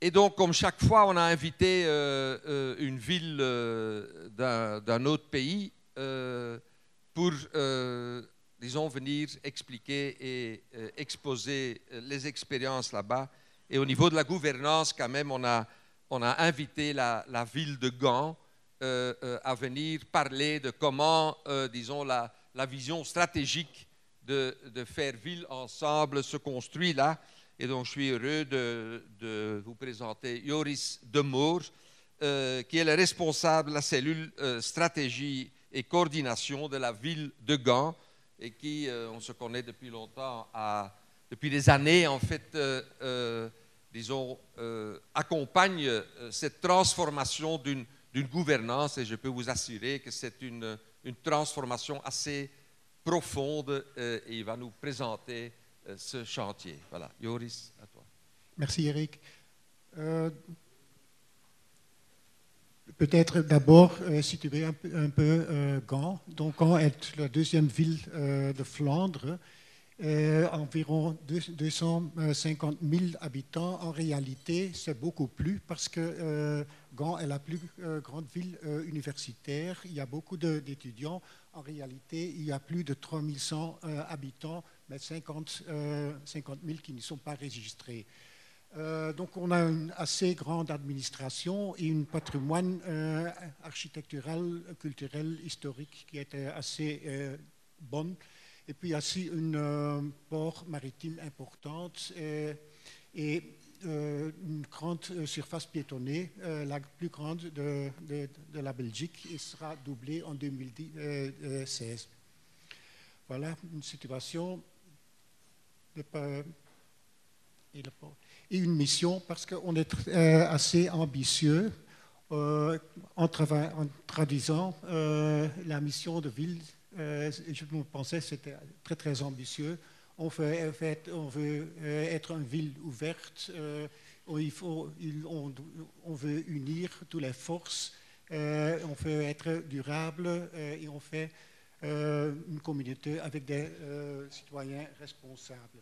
Et donc, comme chaque fois, on a invité une ville d'un autre pays pour, disons, venir expliquer et exposer les expériences là-bas. Et au niveau de la gouvernance, quand même, on a invité la ville de Gand à venir parler de comment, disons, la vision stratégique de faire ville ensemble se construit là. Et donc, je suis heureux de vous présenter Joris De Moor, qui est le responsable de la cellule stratégie et coordination de la ville de Gand, et qui, on se connaît depuis longtemps, depuis des années, en fait, disons, accompagne cette transformation d'une gouvernance, et je peux vous assurer que c'est une transformation assez profonde, et il va nous présenter ce chantier. Voilà, Joris, à toi. Merci Eric. Peut-être d'abord situer un peu Gand. Donc Gand est la deuxième ville de Flandre. Environ 250 000 habitants. En réalité, c'est beaucoup plus parce que Gand est la plus grande ville universitaire. Il y a beaucoup d'étudiants. En réalité, il y a plus de 3100 habitants, mais 50 000 qui ne sont pas enregistrés. Donc on a une assez grande administration et un patrimoine architectural, culturel, historique qui était assez bon. Et puis aussi une port maritime importante et une grande surface piétonnée, la plus grande de la Belgique, et sera doublée en 2016. Voilà une situation et une mission, parce qu'on est assez ambitieux en traduisant la mission de ville. Je pensais que c'était très très ambitieux. On veut être une ville ouverte, on veut unir toutes les forces, on veut être durable et on fait une communauté avec des citoyens responsables.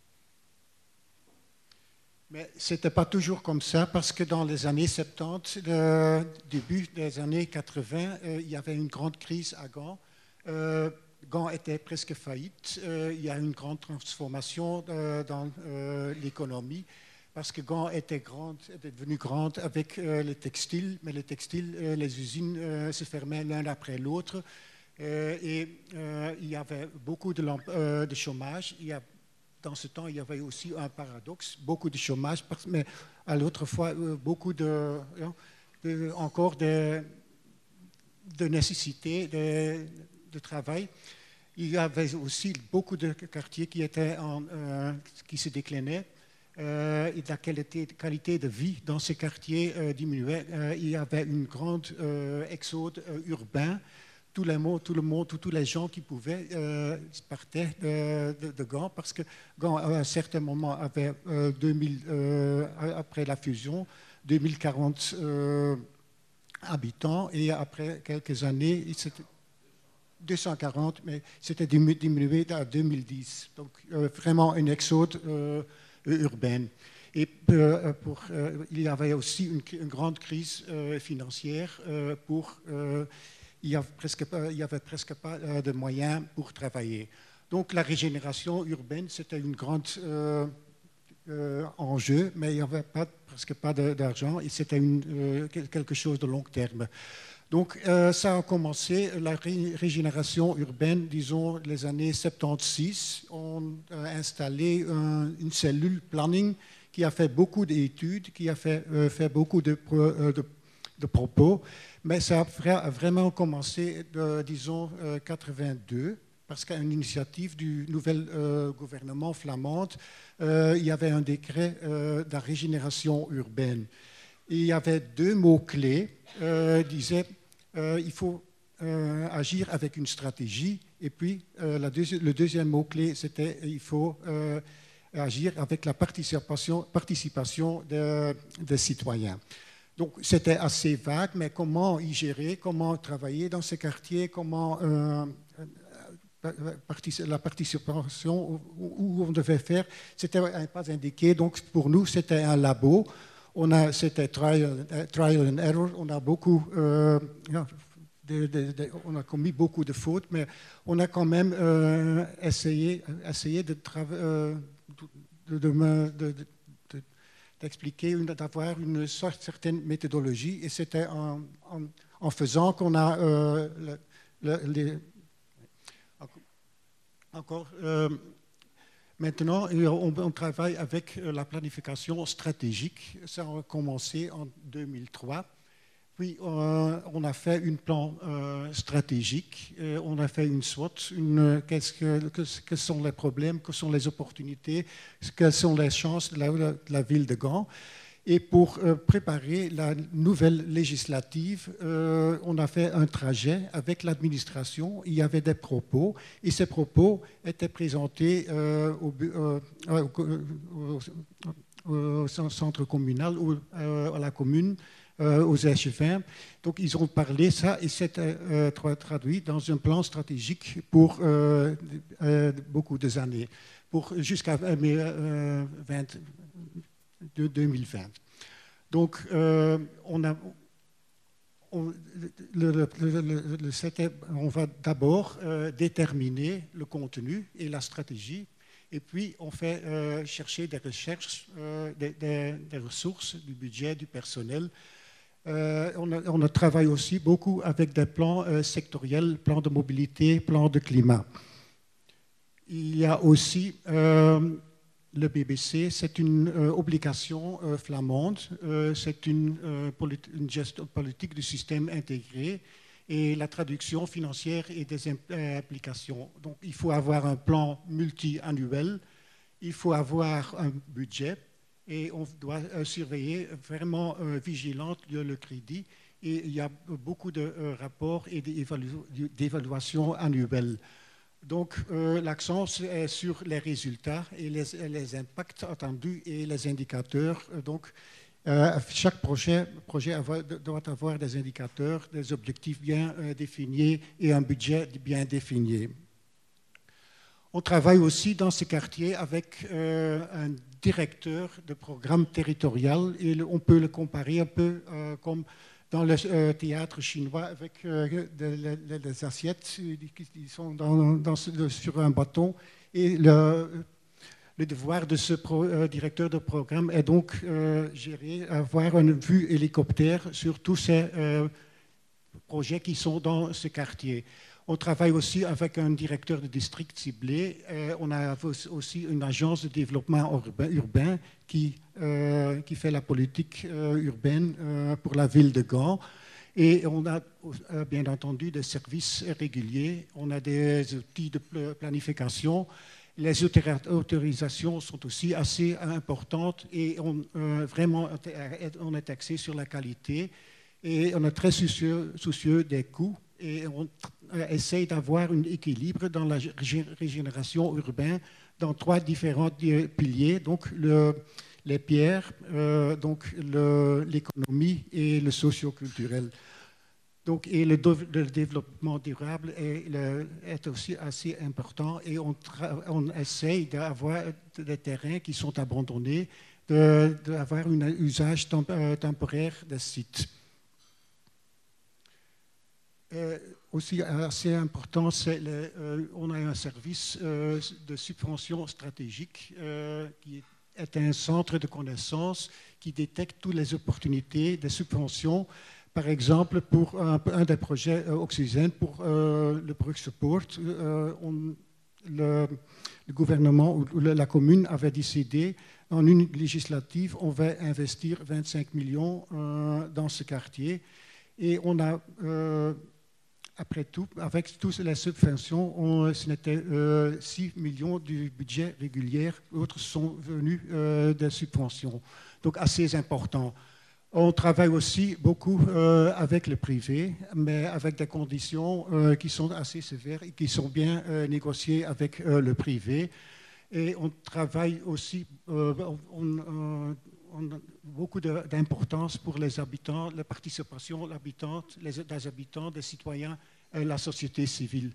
Mais ce n'était pas toujours comme ça, parce que dans les années 70, début des années 80, il y avait une grande crise à Gand. Gand était presque faillite. Il y a une grande transformation dans l'économie, parce que Gand était devenue grande avec les textiles, mais les textiles, les usines se fermaient l'un après l'autre. Et il y avait beaucoup de chômage. Dans ce temps, il y avait aussi un paradoxe, beaucoup de chômage, mais à l'autre fois, beaucoup encore de nécessité de travail. Il y avait aussi beaucoup de quartiers qui se déclinaient et la qualité de vie dans ces quartiers diminuait. Il y avait une grande exode urbain. Tous les gens qui pouvaient partaient de Gand, parce que Gand, à un certain moment, avait, après la fusion, 2040 habitants, et après quelques années, c'était 240, mais c'était diminué à 2010. Donc, vraiment une exode urbaine. Et il y avait aussi une grande crise financière il n'y avait presque pas de moyens pour travailler. Donc la régénération urbaine, c'était une grande enjeu, mais il n'y avait presque pas d'argent et c'était quelque chose de long terme. Donc ça a commencé, la régénération urbaine, disons les années 76. On a installé une cellule planning qui a fait beaucoup d'études, qui a fait beaucoup de propos. Mais ça a vraiment commencé, disons, 82, parce qu'à une initiative du nouvel gouvernement flamand, il y avait un décret de la régénération urbaine. Et il y avait deux mots-clés. Disait il faut agir avec une stratégie. Et puis, le deuxième mot-clé, c'était il faut agir avec la participation des citoyens. Donc, c'était assez vague, mais comment y gérer, comment travailler dans ces quartiers, comment la participation, où on devait faire, c'était pas indiqué. Donc, pour nous, c'était un labo. C'était trial and error. On a beaucoup, on a commis beaucoup de fautes, mais on a quand même essayé d'expliquer, d'avoir une certaine méthodologie. Et c'était en faisant qu'on a encore. Maintenant, on travaille avec la planification stratégique. Ça a commencé en 2003. Puis, on a fait un plan stratégique. On a fait une SWOT. Quels sont les problèmes, quelles sont les opportunités, quelles sont les chances de la ville de Gand. Et pour préparer la nouvelle législative, on a fait un trajet avec l'administration. Il y avait des propos et ces propos étaient présentés au centre communal ou à la commune, aux échevins. Donc ils ont parlé ça et c'est traduit dans un plan stratégique pour beaucoup d'années, jusqu'à 2020. Donc, on va d'abord déterminer le contenu et la stratégie, et puis on fait chercher des recherches, des ressources, du budget, du personnel. On travaille aussi beaucoup avec des plans sectoriels, plans de mobilité, plans de climat. Il y a aussi le BBC, c'est une obligation flamande, c'est une gestion politique du système intégré et la traduction financière et des implications. Donc il faut avoir un plan multi-annuel, il faut avoir un budget et on doit surveiller vraiment vigilante le crédit et il y a beaucoup de rapports et d'évaluations annuelles. Donc, l'accent est sur les résultats et les impacts attendus et les indicateurs. Donc, chaque projet doit avoir des indicateurs, des objectifs bien définis et un budget bien défini. On travaille aussi dans ce quartier avec un directeur de programme territorial et on peut le comparer un peu comme dans le théâtre chinois avec des assiettes qui sont sur un bâton. Et le devoir de ce directeur de programme est donc avoir une vue hélicoptère sur tous ces projets qui sont dans ce quartier. On travaille aussi avec un directeur de district ciblé. On a aussi une agence de développement urbain qui fait la politique urbaine pour la ville de Gand. Et on a bien entendu des services réguliers. On a des outils de planification. Les autorisations sont aussi assez importantes et vraiment on est axé sur la qualité. Et on est très soucieux des coûts. Et on essaye d'avoir un équilibre dans la régénération urbaine dans 3 différents piliers, donc les pierres, donc l'économie et le socio-culturel. Donc, et le développement durable est aussi assez important et on essaye d'avoir des terrains qui sont abandonnés, d'avoir un usage temporaire des sites. Aussi assez important, on a un service de subvention stratégique qui est un centre de connaissances qui détecte toutes les opportunités des subventions. Par exemple, pour un des projets Oxygène, pour le Brugse-Poort, le gouvernement ou la commune avait décidé, en une législative, on va investir 25 millions dans ce quartier. Et on a... après tout, avec toutes les subventions, ce n'était 6 millions du budget régulier, d'autres sont venus des subventions, donc assez important. On travaille aussi beaucoup avec le privé, mais avec des conditions qui sont assez sévères et qui sont bien négociées avec le privé. Et on travaille aussi, on a beaucoup d'importance pour les habitants, la participation des habitants, des citoyens, la société civile.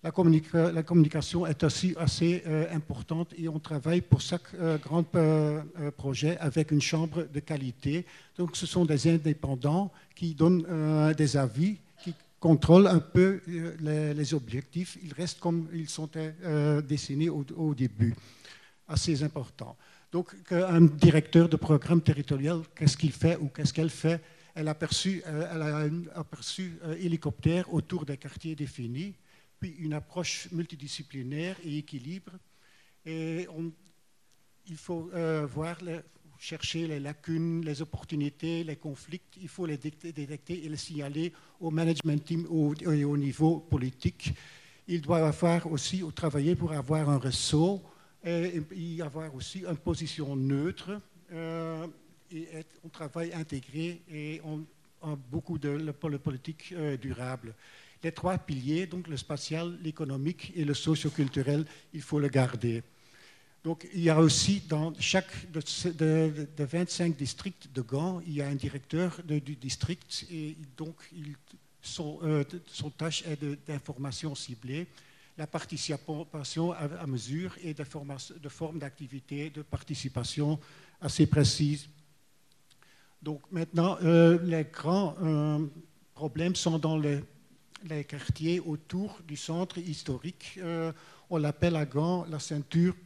La communication est aussi assez importante et on travaille pour chaque grand projet avec une chambre de qualité. Donc ce sont des indépendants qui donnent des avis, qui contrôlent un peu les objectifs. Ils restent comme ils sont dessinés au début. Assez important. Donc un directeur de programme territorial, qu'est-ce qu'il fait ou qu'est-ce qu'elle fait? Elle a un aperçu hélicoptère autour des quartiers définis, puis une approche multidisciplinaire et équilibre. Et il faut chercher les lacunes, les opportunités, les conflits. Il faut les détecter et les signaler au management team et au niveau politique. Il doit aussi travailler pour avoir un réseau et y avoir aussi une position neutre. Et on travaille intégré et on a beaucoup de politique durable. Les trois piliers, donc le spatial, l'économique et le socio-culturel, il faut le garder. Donc il y a aussi dans chaque de 25 districts de Gand, il y a un directeur du district et donc son tâche est d'information ciblée, la participation à mesure et de formes d'activité de participation assez précises. Donc maintenant, les grands problèmes sont dans les quartiers autour du centre historique. On l'appelle à Gand la ceinture.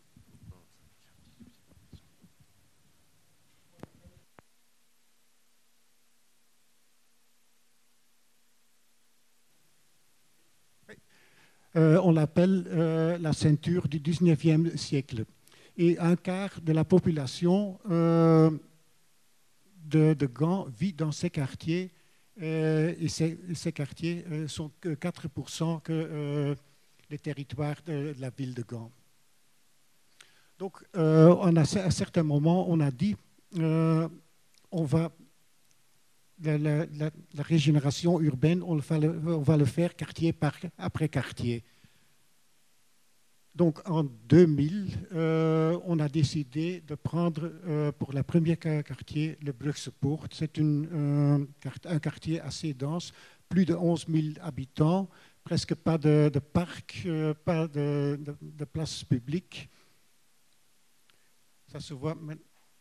On l'appelle la ceinture du 19e siècle. Et un quart de la population de Gand vit dans ces quartiers et ces quartiers sont que 4% que les territoires de la ville de Gand. Donc, à certains moments, on a dit on va la régénération urbaine, on va le faire quartier après quartier. Donc en 2000, on a décidé de prendre pour le premier quartier le Brugsepoort. C'est un quartier assez dense, plus de 11 000 habitants, presque pas de parc, pas de places publiques. Ça se voit maintenant.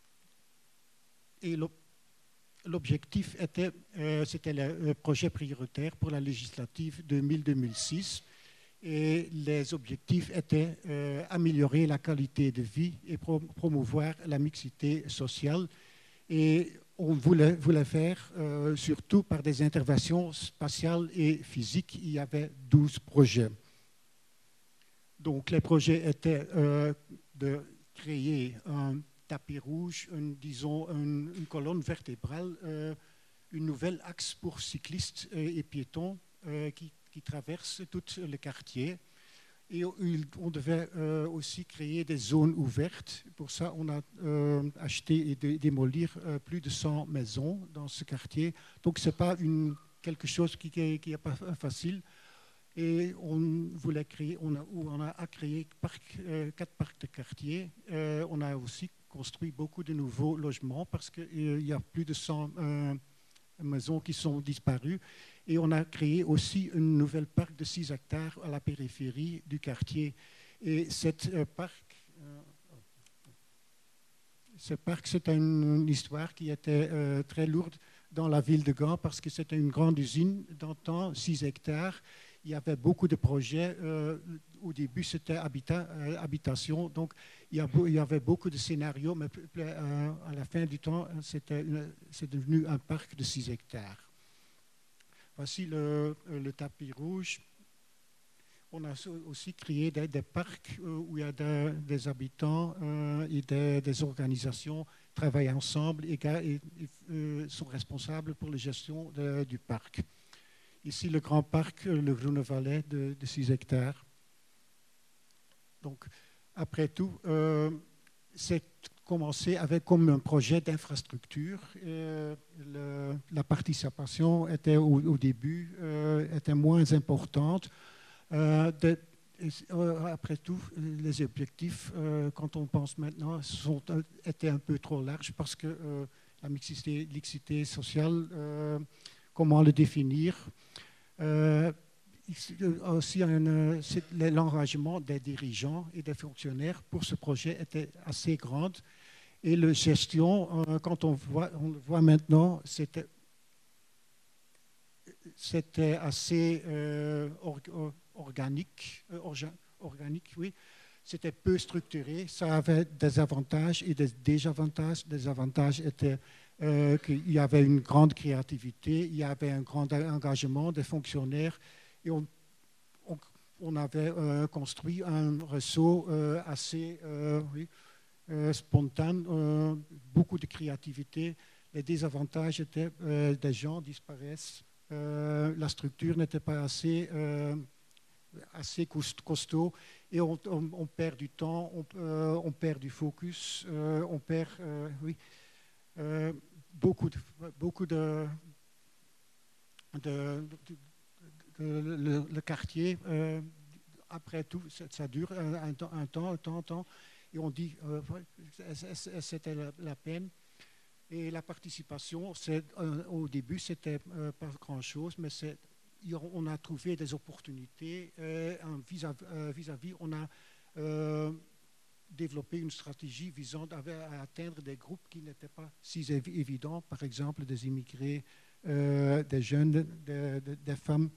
Et l'objectif était, c'était le projet prioritaire pour la législative 2000-2006. Et les objectifs étaient améliorer la qualité de vie et promouvoir la mixité sociale. Et on voulait faire surtout par des interventions spatiales et physiques. Il y avait 12 projets. Donc les projets étaient de créer un tapis rouge, une colonne vertébrale, une nouvelle axe pour cyclistes et piétons qui traverse tout le quartier. Et on devait aussi créer des zones ouvertes. Pour ça, on a acheté et démolir plus de 100 maisons dans ce quartier. Donc, ce n'est pas quelque chose qui n'est pas facile. Et on voulait créer, on a créé 4 parcs de quartier. On a aussi construit beaucoup de nouveaux logements parce qu'il y a plus de 100 maisons qui sont disparues. Et on a créé aussi une nouvelle parc de 6 hectares à la périphérie du quartier. Et ce parc, c'est une histoire qui était très lourde dans la ville de Gand parce que c'était une grande usine d'antan, 6 hectares. Il y avait beaucoup de projets. Au début, c'était habitation. Donc, il y avait beaucoup de scénarios, mais à la fin du temps, c'est devenu un parc de 6 hectares. Voici le tapis rouge. On a aussi créé des parcs où il y a des habitants et des organisations qui travaillent ensemble et sont responsables pour la gestion du parc. Ici, le grand parc, le Groene Valais de 6 hectares. Donc, après tout, c'est commencé avec comme un projet d'infrastructure. La participation était au début était moins importante. Après tout, les objectifs, quand on pense maintenant, étaient un peu trop larges parce que la mixité sociale, comment le définir? aussi l'engagement des dirigeants et des fonctionnaires pour ce projet était assez grand. Et la gestion, quand on le voit maintenant, c'était assez organique, oui. C'était peu structuré, ça avait des avantages et des désavantages. Les avantages étaient qu'il y avait une grande créativité, il y avait un grand engagement des fonctionnaires et on avait construit un réseau assez spontané, beaucoup de créativité. Les désavantages étaient des gens disparaissent, la structure n'était pas assez costaud et on perd du temps, on perd du focus, on perd beaucoup de le quartier. Après tout, ça dure un temps, et on dit c'était la peine. Et la participation, au début, c'était pas grand-chose, mais on a trouvé des opportunités vis-à-vis. On a développé une stratégie visant à atteindre des groupes qui n'étaient pas si évidents, par exemple des immigrés, des jeunes, des femmes.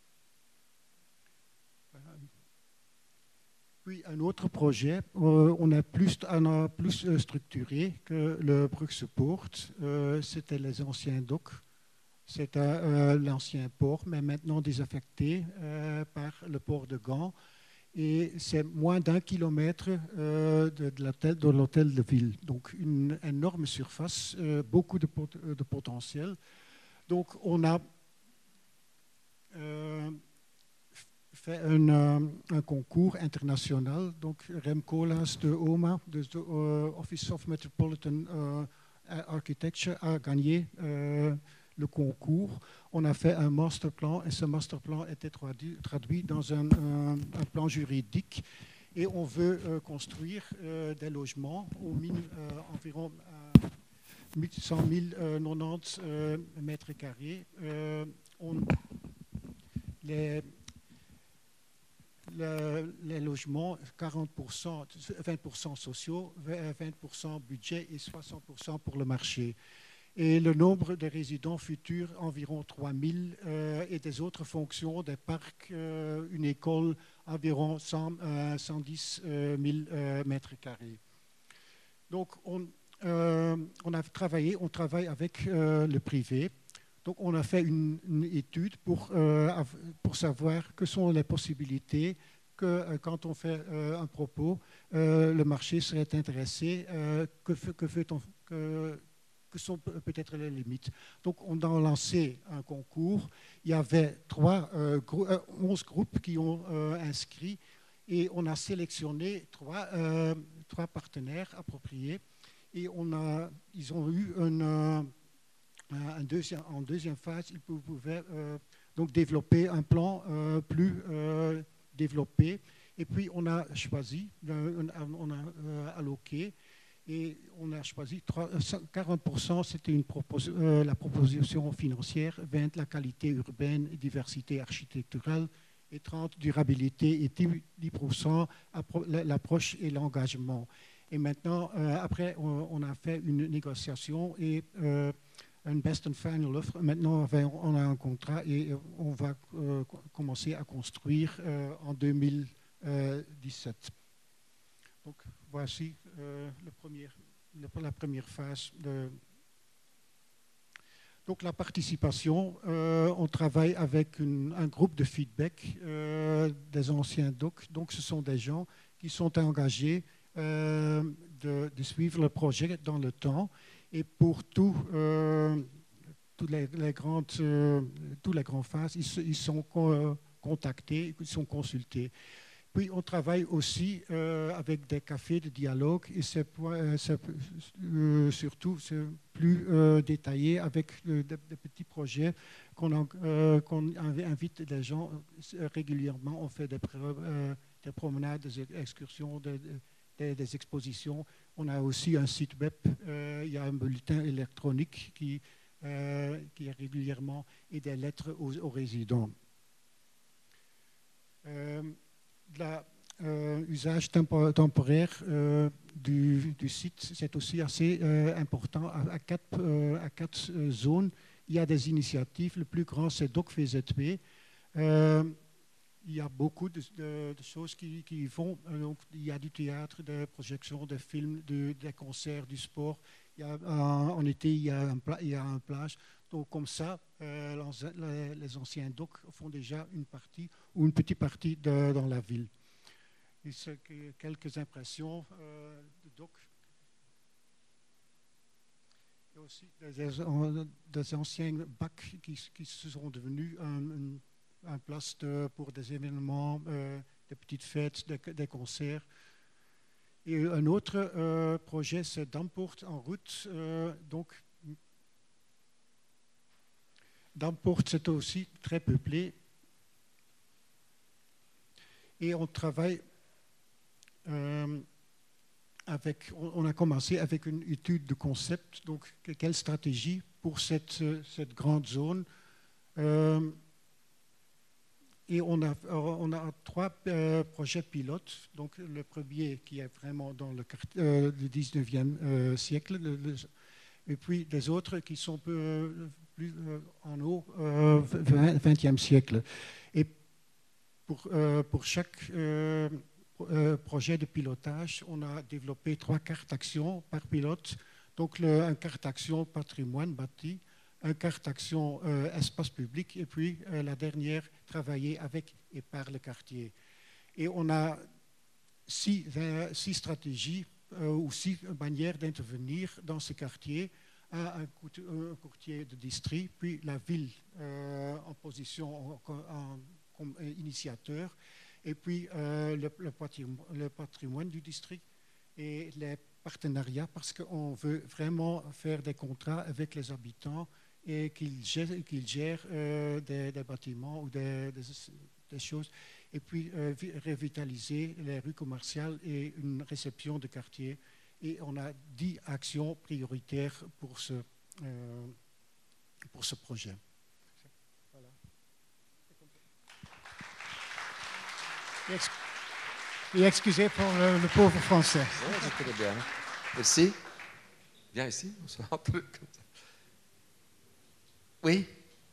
Puis un autre projet, on a plus structuré que le Bruxport, c'était les anciens docks. C'était l'ancien port, mais maintenant désaffecté par le port de Gand. Et c'est moins d'1 kilomètre de l'hôtel de ville. Donc une énorme surface, beaucoup de potentiel. Donc on a fait un concours international. Donc Rem Koolhaas de OMA, de Office of Metropolitan Architecture, a gagné le concours. On a fait un masterplan et ce masterplan était traduit dans un plan juridique et on veut construire des logements environ 100 090 mètres carrés. Les logements, 40%, 20% sociaux, 20% budget et 60% pour le marché. Et le nombre de résidents futurs, environ 3 000, et des autres fonctions, des parcs, une école, environ 110 000 mètres carrés. Donc, on travaille avec le privé. Donc, on a fait une étude pour savoir que sont les possibilités que quand on fait un propos, le marché serait intéressé, que sont peut-être les limites. Donc, on a lancé un concours. Il y avait 11 groupes qui ont inscrit et on a sélectionné trois partenaires appropriés. Et ils ont eu en deuxième phase, ils pouvaient donc développer un plan plus développé. Et puis, on a choisi, on a alloqué. Et on a choisi 40%, c'était la proposition financière, 20% la qualité urbaine et diversité architecturale, et 30% durabilité et 10% l'approche et l'engagement. Et maintenant, après, on a fait une négociation et un best and final offer. Maintenant, on a un contrat et on va commencer à construire en 2017. Donc, voici la première phase. Donc, la participation, on travaille avec un groupe de feedback des anciens docs. Donc, ce sont des gens qui sont engagés de suivre le projet dans le temps. Et pour toutes les grandes phases, ils sont contactés, ils sont consultés. Puis, on travaille aussi avec des cafés de dialogue et c'est surtout plus détaillé avec des petits projets qu'on invite les gens régulièrement. On fait des promenades, des excursions, des expositions. On a aussi un site web, il y a un bulletin électronique qui est régulièrement et des lettres aux résidents. L'usage temporaire du site, c'est aussi assez important. À quatre zones, il y a des initiatives. Le plus grand, c'est Doc VZW. Il y a beaucoup de choses qui vont. Donc, il y a du théâtre, des projections, des films, des concerts, du sport. En été, il y a un plage. Donc, comme ça, les anciens docks font déjà une partie ou une petite partie dans la ville. Et c'est quelques impressions de docks. Il y a aussi des anciens bacs qui se sont devenus un place pour des événements, des petites fêtes, des concerts. Et un autre projet, c'est Dampoort en route. Donc, Dampoort, c'est aussi très peuplé. Et on travaille on a commencé avec une étude de concept. Donc, quelle stratégie pour cette grande zone? Et on a 3 projets pilotes. Donc, le premier qui est vraiment dans le 19e siècle, et puis des autres qui sont plus en haut, 20e siècle. Et pour chaque projet de pilotage, on a développé 3 cartes d'action par pilote. Donc, un carte d'action patrimoine bâti, un carte d'action espace public, et puis la dernière, travailler avec et par le quartier. Et on a 6 stratégies ou 6 manières d'intervenir dans ce quartier. Un courtier de district, puis la ville en position comme initiateur, et puis le patrimoine du district et les partenariats, parce qu'on veut vraiment faire des contrats avec les habitants et qu'ils gèrent des bâtiments ou des choses, et puis revitaliser les rues commerciales et une réception de quartier. Et on a 10 actions prioritaires pour ce projet. Voilà. Et excusez pour le pauvre français. Oui, c'est très bien. Merci. Viens ici, on se rentre comme ça. Oui.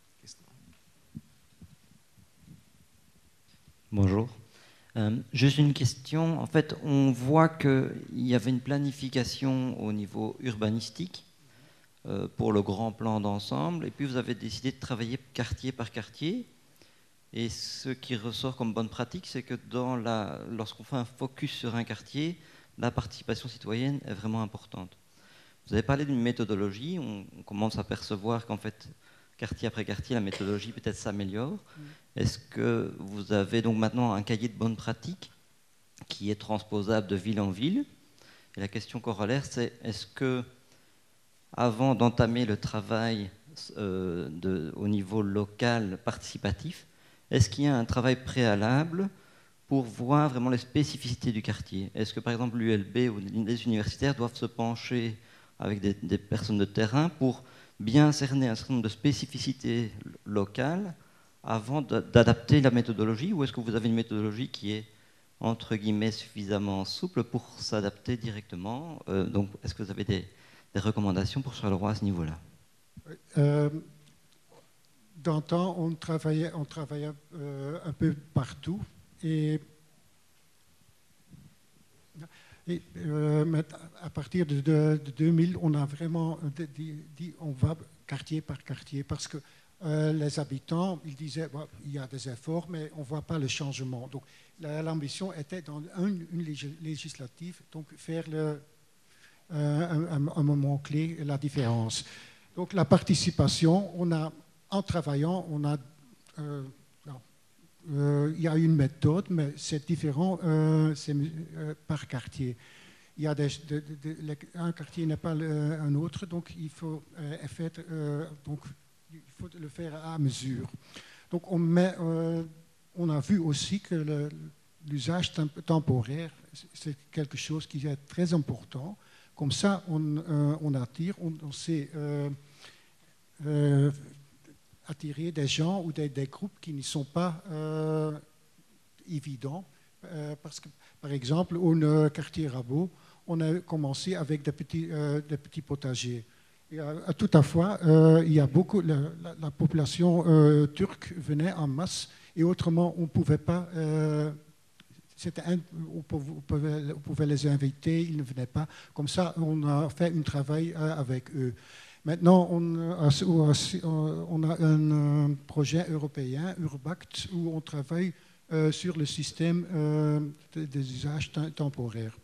Bonjour. Juste une question. En fait, on voit qu'il y avait une planification au niveau urbanistique pour le grand plan d'ensemble, et puis vous avez décidé de travailler quartier par quartier. Et ce qui ressort comme bonne pratique, c'est que lorsqu'on fait un focus sur un quartier, la participation citoyenne est vraiment importante. Vous avez parlé d'une méthodologie. On commence à percevoir qu'en fait, quartier après quartier, la méthodologie peut-être s'améliore. Est-ce que vous avez donc maintenant un cahier de bonnes pratiques qui est transposable de ville en ville? Et la question corollaire, c'est est-ce que, avant d'entamer le travail au niveau local participatif, est-ce qu'il y a un travail préalable pour voir vraiment les spécificités du quartier? Est-ce que, par exemple, l'ULB ou les universitaires doivent se pencher avec des personnes de terrain pour bien cerner un certain nombre de spécificités locales avant d'adapter la méthodologie, ou est-ce que vous avez une méthodologie qui est, entre guillemets, suffisamment souple pour s'adapter directement? Donc, est-ce que vous avez des recommandations pour Charleroi à ce niveau-là? D'antan, on travaillait un peu partout. Et à partir de 2000, on a vraiment dit on va quartier par quartier, parce que les habitants, ils disaient il y a des efforts, mais on ne voit pas le changement. Donc l'ambition était dans une législative, donc faire un moment clé, la différence. Donc la participation, en travaillant, il y a une méthode, mais c'est différent par quartier. Il y a un quartier n'est pas un autre, donc il faut le faire à mesure. Donc on a vu aussi que l'usage temporaire, c'est quelque chose qui est très important. Comme ça, on attire, on sait attirer des gens ou des groupes qui ne sont pas évident, parce que, par exemple, au quartier Rabot, on a commencé avec des petits potagers. Et toutefois, il y a beaucoup, la population turque venait en masse, et autrement, on ne pouvait pas... on pouvait les inviter, ils ne venaient pas. Comme ça, on a fait un travail avec eux. Maintenant, on a un projet européen, Urbact, où on travaille sur le système des usages temporaires.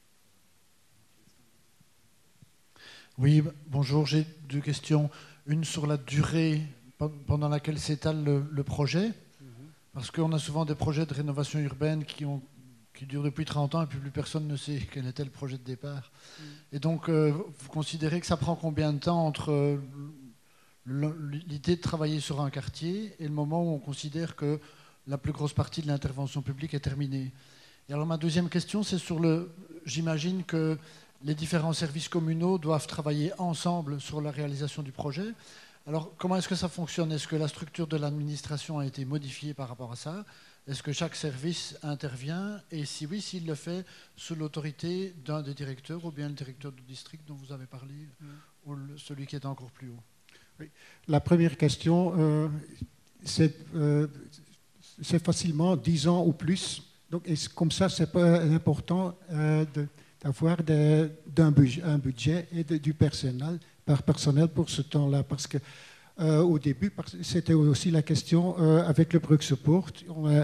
Oui, bonjour, j'ai deux questions. Une sur la durée pendant laquelle s'étale le projet. Parce qu'on a souvent des projets de rénovation urbaine qui durent depuis 30 ans et puis plus personne ne sait quel était le projet de départ. Et donc, vous considérez que ça prend combien de temps entre l'idée de travailler sur un quartier et le moment où on considère que la plus grosse partie de l'intervention publique est terminée? Et alors, ma deuxième question, c'est sur j'imagine que les différents services communaux doivent travailler ensemble sur la réalisation du projet. Alors, comment est-ce que ça fonctionne? Est-ce que la structure de l'administration a été modifiée par rapport à ça? Est-ce que chaque service intervient? Et si oui, s'il le fait sous l'autorité d'un des directeurs, ou bien le directeur du district dont vous avez parlé, ou celui qui est encore plus haut? Oui. La première question, c'est facilement 10 ans ou plus. Donc, comme ça, c'est pas important d'avoir un budget et du personnel pour ce temps-là, parce que au début, c'était aussi la question avec le Brugsport. On a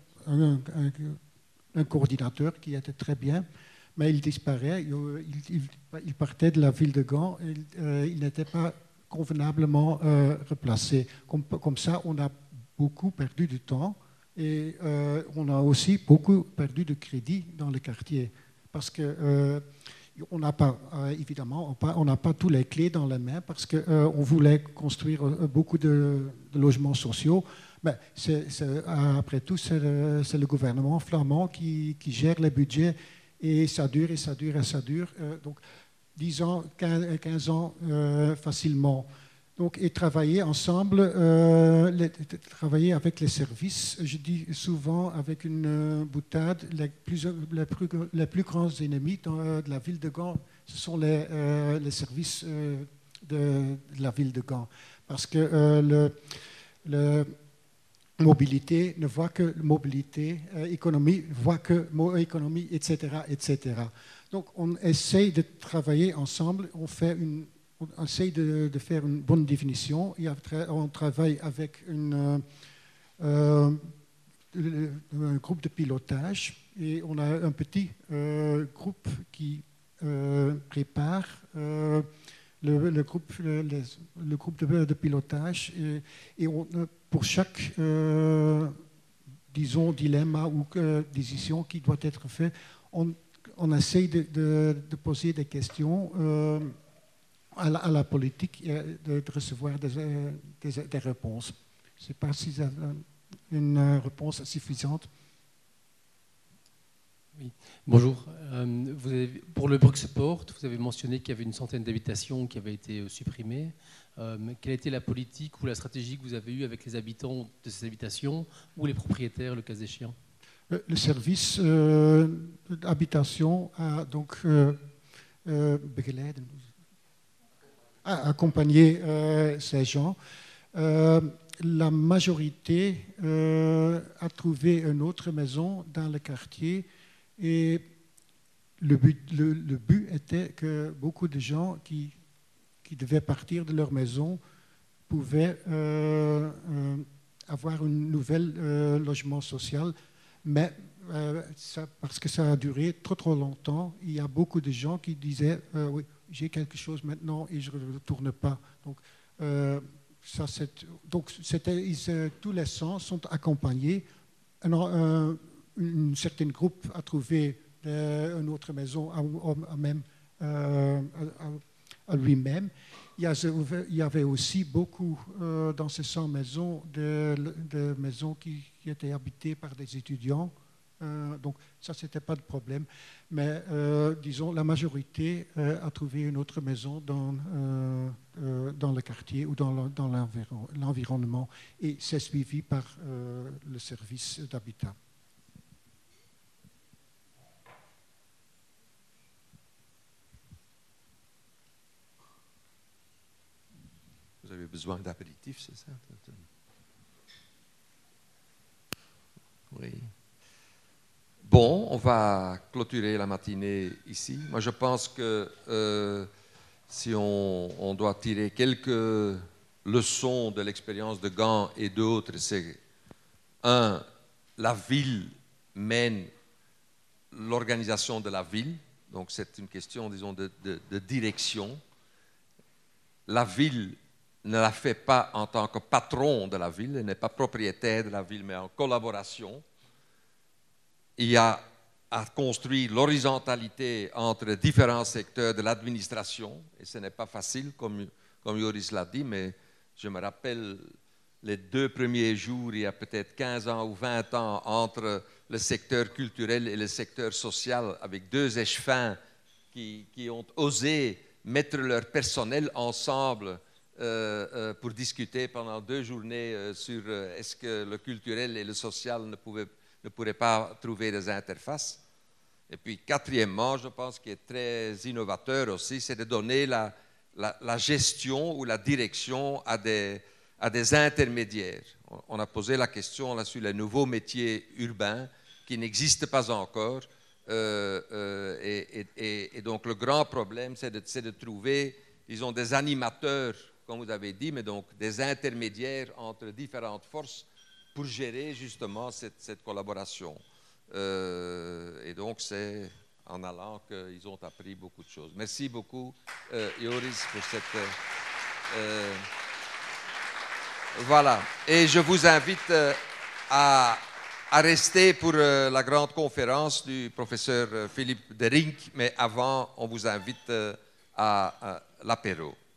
un coordinateur qui était très bien, mais il disparaît. Il partait de la ville de Gand. Il n'était pas convenablement replacé. Comme ça, on a beaucoup perdu du temps et on a aussi beaucoup perdu de crédit dans le quartier, parce que on n'a pas, évidemment, on n'a pas toutes les clés dans la main, parce qu'on voulait construire beaucoup de logements sociaux. Mais après tout, c'est le gouvernement flamand qui gère les budgets, et ça dure, et ça dure, et ça dure. Donc, 10 ans, 15 ans facilement. Donc, et travailler ensemble, travailler avec les services, je dis souvent avec une boutade, les plus grands ennemis de la ville de Gand, ce sont les services de la ville de Gand. Parce que mobilité ne voit que mobilité, économie voit que économie, etc., etc. Donc, on essaye de travailler ensemble, on essaye de faire une bonne définition, et après, on travaille avec un groupe de pilotage, et on a un petit groupe qui prépare le groupe de pilotage, et pour chaque disons, dilemme ou décision qui doit être faite, on essaye de poser des questions à la politique, de recevoir des réponses. Je ne sais pas si c'est une réponse suffisante. Oui. Bonjour. Pour le Brugsport, vous avez mentionné qu'il y avait une centaine d'habitations qui avaient été supprimées. Quelle était la politique ou la stratégie que vous avez eue avec les habitants de ces habitations ou les propriétaires, le cas échéant? Le service d'habitation a donc accompagné ces gens. La majorité a trouvé une autre maison dans le quartier, et le but était que beaucoup de gens qui devaient partir de leur maison pouvaient avoir un nouvel logement social, mais parce que ça a duré trop longtemps, il y a beaucoup de gens qui disaient oui, j'ai quelque chose maintenant et je ne retourne pas. Donc, tous les sens sont accompagnés. Une certaine groupe a trouvé une autre maison à lui-même. Il y avait aussi beaucoup dans ces 100 maisons de maisons qui étaient habitées par des étudiants. Donc ça, ce n'était pas de problème. Mais disons, la majorité a trouvé une autre maison dans le quartier ou dans l'environnement. Et c'est suivi par le service d'habitat. besoin d'apéritif, c'est ça? Oui. Bon, on va clôturer la matinée ici. Moi, je pense que si on doit tirer quelques leçons de l'expérience de Gand et d'autres, c'est un, la ville mène l'organisation de la ville, donc c'est une question, disons, de direction. La ville ne la fait pas en tant que patron de la ville, elle n'est pas propriétaire de la ville, mais en collaboration. Il y a à construire l'horizontalité entre différents secteurs de l'administration, et ce n'est pas facile, comme Joris l'a dit, mais je me rappelle les 2 premiers jours, il y a peut-être 15 ans ou 20 ans, entre le secteur culturel et le secteur social, avec 2 échevins qui ont osé mettre leur personnel ensemble pour discuter pendant 2 journées sur est-ce que le culturel et le social ne pourraient pas trouver des interfaces. Et puis, quatrièmement, je pense qu'il est très innovateur aussi, c'est de donner la gestion ou la direction à des intermédiaires. On a posé la question là, sur les nouveaux métiers urbains qui n'existent pas encore. Et donc, le grand problème, c'est de trouver, disons, des animateurs, comme vous avez dit, mais donc des intermédiaires entre différentes forces pour gérer justement cette collaboration. Et donc, c'est en allant qu'ils ont appris beaucoup de choses. Merci beaucoup, Joris, pour cette... voilà. Et je vous invite à rester pour la grande conférence du professeur Philippe de Rink, mais avant, on vous invite à l'apéro.